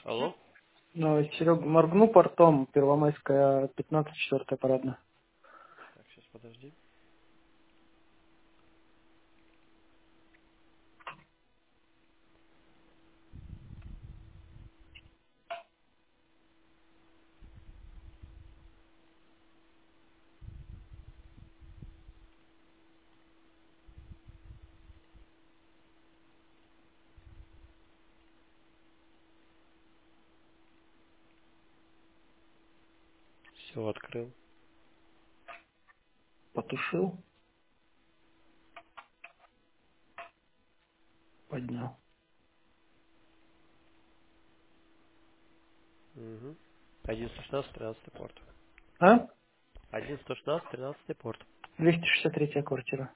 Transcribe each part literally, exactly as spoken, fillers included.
Алло? Серега, моргну портом, Первомайская, пятнадцать, четвертая парадная. Так, сейчас подожди. Все, открыл. Потушил, поднял. Угу. один сто шестнадцать, тринадцатый порт. А? один сто шестнадцать, тринадцатый порт. двести шестьдесят третья квартира.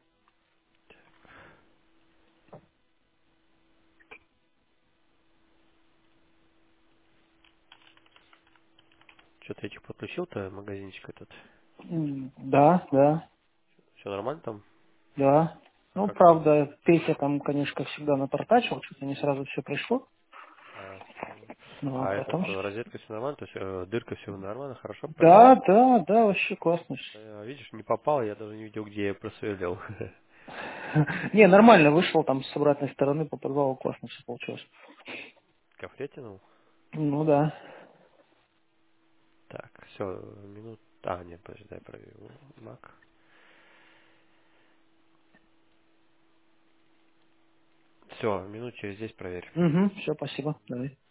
Что ты этих подключил-то, магазинчик этот? М, Да, да, Все нормально там? да. А Ну, как там? правда, Петя там, конечно, как всегда напортачил, что-то не сразу все пришло. А, понял. Ну, а А этот, потом... э, розетка все нормально? То есть э, дырка все нормально, хорошо Да, прошла? да, да, вообще классно. Э, видишь, не попал, я даже не видел, где я просверлил. Не, нормально вышел там с обратной стороны по подвалу, классно все получилось. Кофре тянул? Ну да. Так, все, минут... А, нет, подожди, дай проверю. Мак. Все, минут через десять проверь. Угу, все, спасибо. Давай.